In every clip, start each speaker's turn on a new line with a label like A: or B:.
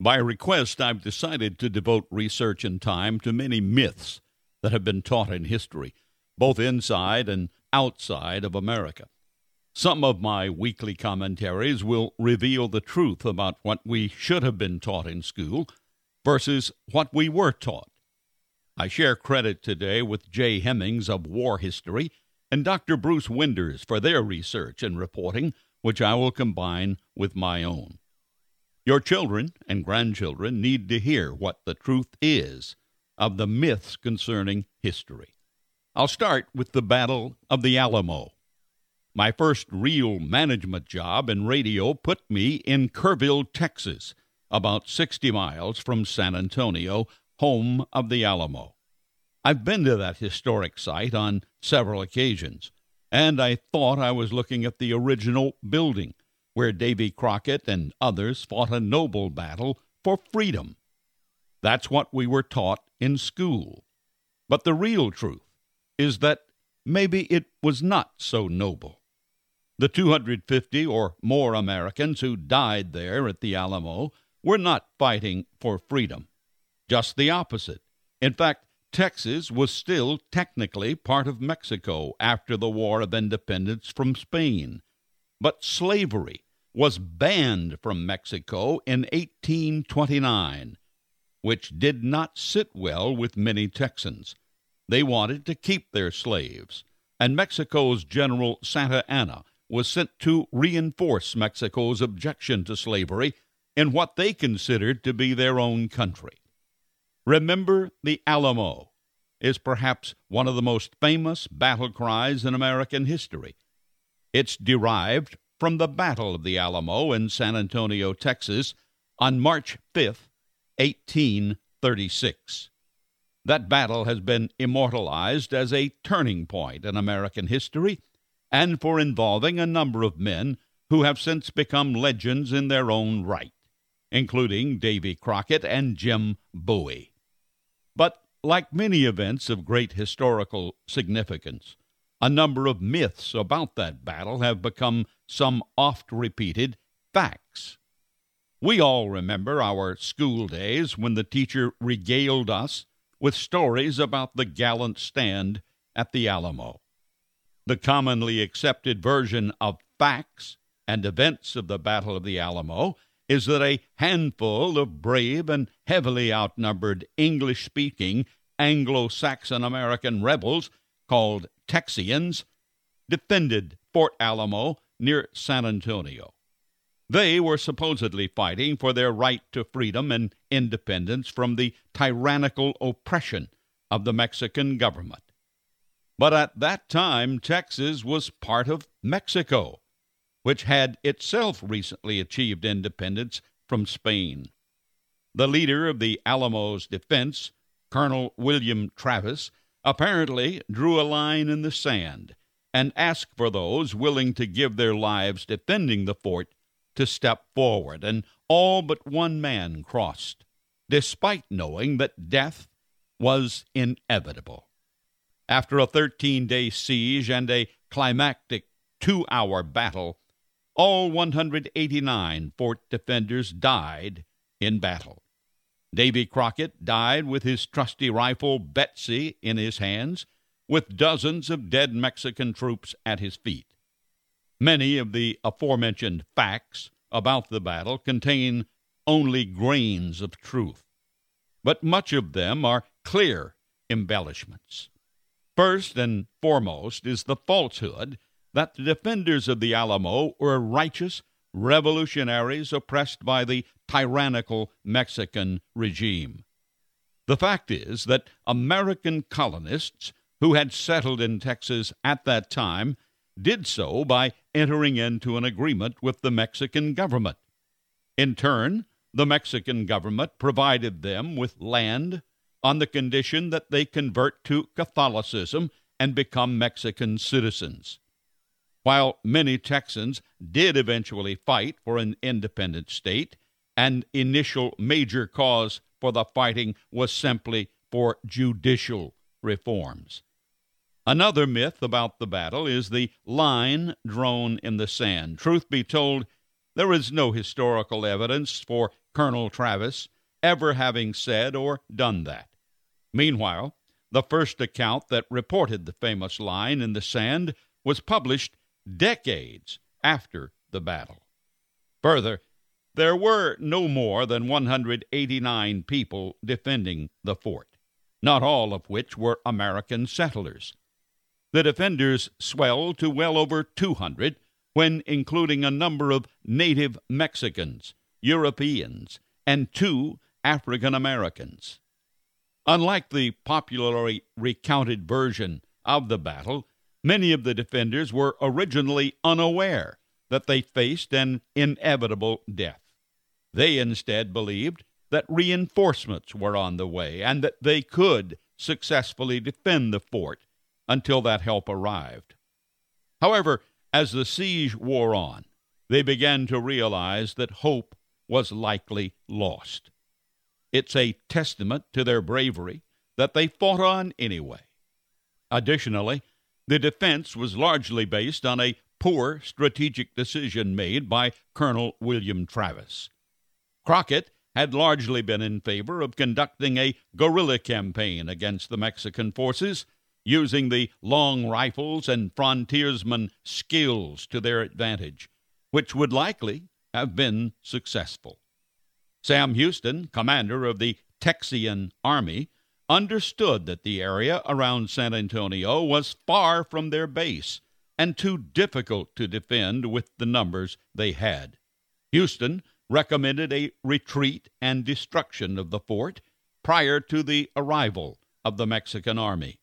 A: By request, I've decided to devote research and time to many myths that have been taught in history, both inside and outside of America. Some of my weekly commentaries will reveal the truth about what we should have been taught in school versus what we were taught. I share credit today with Jay Hemmings of War History and Dr. Bruce Winders for their research and reporting, which I will combine with my own. Your children and grandchildren need to hear what the truth is of the myths concerning history. I'll start with the Battle of the Alamo. My first real management job in radio put me in Kerrville, Texas, about 60 miles from San Antonio, home of the Alamo. I've been to that historic site on several occasions, and I thought I was looking at the original building where Davy Crockett and others fought a noble battle for freedom. That's what we were taught in school. But the real truth is that maybe it was not so noble. The 250 or more Americans who died there at the Alamo were not fighting for freedom. Just the opposite. In fact, Texas was still technically part of Mexico after the War of Independence from Spain. But slavery was banned from Mexico in 1829, which did not sit well with many Texans. They wanted to keep their slaves, and Mexico's General Santa Anna was sent to reinforce Mexico's objection to slavery in what they considered to be their own country. Remember the Alamo is perhaps one of the most famous battle cries in American history. It's derived from the Battle of the Alamo in San Antonio, Texas, on March 5th, 1836. That battle has been immortalized as a turning point in American history and for involving a number of men who have since become legends in their own right, including Davy Crockett and Jim Bowie. But like many events of great historical significance, a number of myths about that battle have become some oft-repeated facts. We all remember our school days when the teacher regaled us with stories about the gallant stand at the Alamo. The commonly accepted version of facts and events of the Battle of the Alamo is that a handful of brave and heavily outnumbered English-speaking Anglo-Saxon American rebels called Texians defended Fort Alamo near San Antonio. They were supposedly fighting for their right to freedom and independence from the tyrannical oppression of the Mexican government. But at that time, Texas was part of Mexico, which had itself recently achieved independence from Spain. The leader of the Alamo's defense, Colonel William Travis, apparently drew a line in the sand and asked for those willing to give their lives defending the fort to step forward, and all but one man crossed, despite knowing that death was inevitable. After a 13-day siege and a climactic 2-hour battle, all 189 fort defenders died in battle. Davy Crockett died with his trusty rifle Betsy in his hands, with dozens of dead Mexican troops at his feet. Many of the aforementioned facts about the battle contain only grains of truth, but much of them are clear embellishments. First and foremost is the falsehood that the defenders of the Alamo were righteous revolutionaries oppressed by the tyrannical Mexican regime. The fact is that American colonists who had settled in Texas at that time did so by entering into an agreement with the Mexican government. In turn, the Mexican government provided them with land on the condition that they convert to Catholicism and become Mexican citizens. While many Texans did eventually fight for an independent state, an initial major cause for the fighting was simply for judicial reforms. Another myth about the battle is the line drawn in the sand. Truth be told, there is no historical evidence for Colonel Travis ever having said or done that. Meanwhile, the first account that reported the famous line in the sand was published decades after the battle. Further, there were no more than 189 people defending the fort, not all of which were American settlers. The defenders swelled to well over 200 when including a number of native Mexicans, Europeans, and 2 African Americans. Unlike the popularly recounted version of the battle, many of the defenders were originally unaware that they faced an inevitable death. They instead believed that reinforcements were on the way and that they could successfully defend the fort until that help arrived. However, as the siege wore on, they began to realize that hope was likely lost. It's a testament to their bravery that they fought on anyway. Additionally, the defense was largely based on a poor strategic decision made by Colonel William Travis. Crockett had largely been in favor of conducting a guerrilla campaign against the Mexican forces, using the long rifles and frontiersman skills to their advantage, which would likely have been successful. Sam Houston, commander of the Texian Army, understood that the area around San Antonio was far from their base and too difficult to defend with the numbers they had. Houston recommended a retreat and destruction of the fort prior to the arrival of the Mexican army.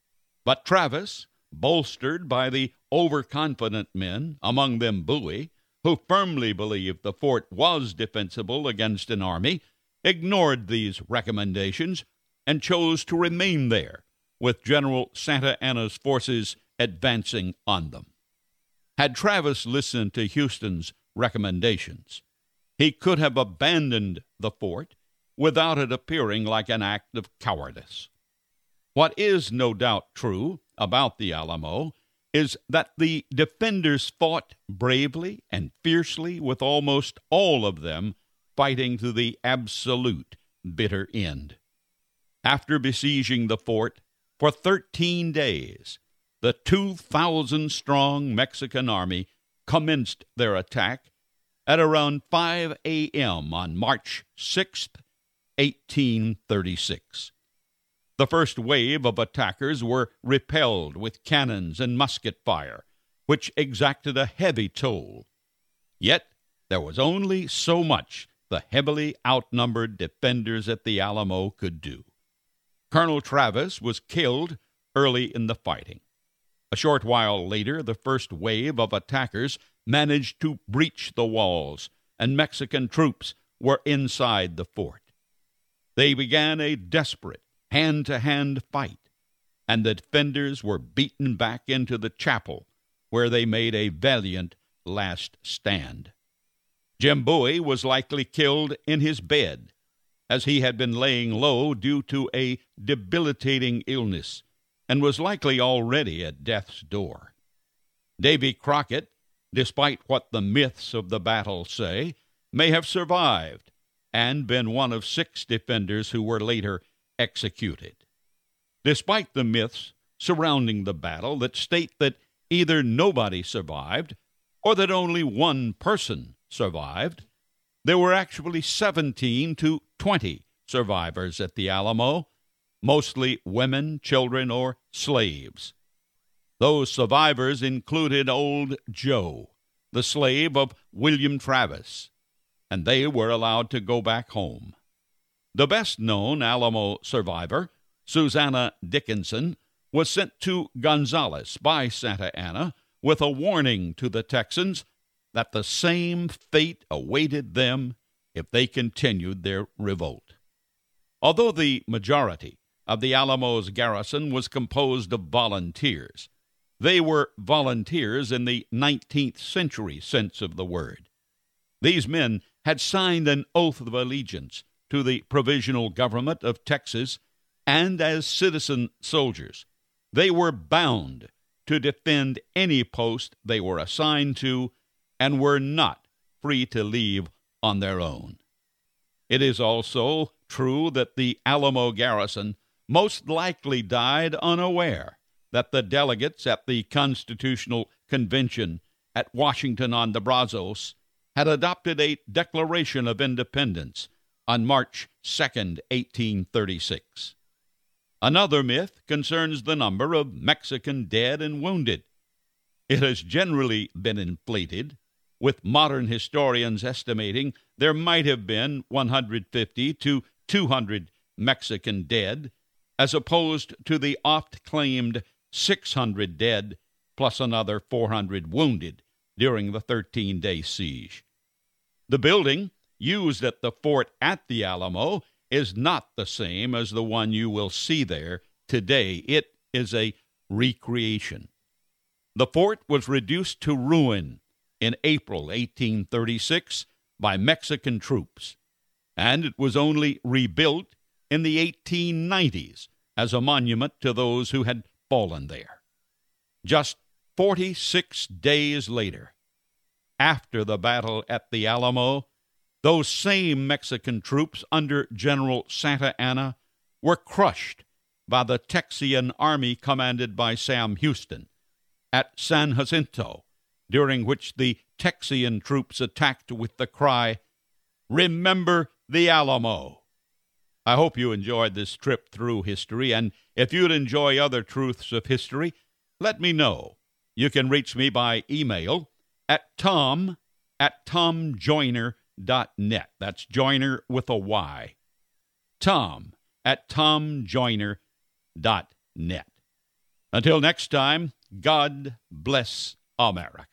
A: But Travis, bolstered by the overconfident men, among them Bowie, who firmly believed the fort was defensible against an army, ignored these recommendations and chose to remain there, with General Santa Anna's forces advancing on them. Had Travis listened to Houston's recommendations, he could have abandoned the fort without it appearing like an act of cowardice. What is no doubt true about the Alamo is that the defenders fought bravely and fiercely, with almost all of them fighting to the absolute bitter end. After besieging the fort for 13 days, the 2,000-strong Mexican army commenced their attack at around 5 a.m. on March 6, 1836. The first wave of attackers were repelled with cannons and musket fire, which exacted a heavy toll. Yet there was only so much the heavily outnumbered defenders at the Alamo could do. Colonel Travis was killed early in the fighting. A short while later, the first wave of attackers managed to breach the walls, and Mexican troops were inside the fort. They began a desperate hand-to-hand fight, and the defenders were beaten back into the chapel, where they made a valiant last stand. Jim Bowie was likely killed in his bed, as he had been laying low due to a debilitating illness, and was likely already at death's door. Davy Crockett, despite what the myths of the battle say, may have survived and been one of 6 defenders who were later executed. Despite the myths surrounding the battle that state that either nobody survived or that only one person survived, there were actually 17 to 20 survivors at the Alamo, mostly women, children, or slaves. Those survivors included Old Joe, the slave of William Travis, and they were allowed to go back home. The best-known Alamo survivor, Susanna Dickinson, was sent to Gonzales by Santa Anna with a warning to the Texans that the same fate awaited them if they continued their revolt. Although the majority of the Alamo's garrison was composed of volunteers, they were volunteers in the 19th century sense of the word. These men had signed an oath of allegiance to the provisional government of Texas, and as citizen soldiers, they were bound to defend any post they were assigned to and were not free to leave on their own. It is also true that the Alamo garrison most likely died unaware that the delegates at the Constitutional Convention at Washington on the Brazos had adopted a Declaration of Independence on March 2nd, 1836. Another myth concerns the number of Mexican dead and wounded. It has generally been inflated, with modern historians estimating there might have been 150 to 200 Mexican dead, as opposed to the oft-claimed 600 dead plus another 400 wounded during the 13-day siege. The building used at the fort at the Alamo is not the same as the one you will see there today. It is a recreation. The fort was reduced to ruin in April 1836 by Mexican troops, and it was only rebuilt in the 1890s as a monument to those who had fallen there. Just 46 days later, after the battle at the Alamo, those same Mexican troops under General Santa Anna were crushed by the Texian army commanded by Sam Houston at San Jacinto, during which the Texian troops attacked with the cry, "Remember the Alamo." I hope you enjoyed this trip through history, and if you'd enjoy other truths of history, let me know. You can reach me by email at tom@tomjoyner.net. That's Joyner with a Y. tom@tomjoyner.net. Until next time, God bless America.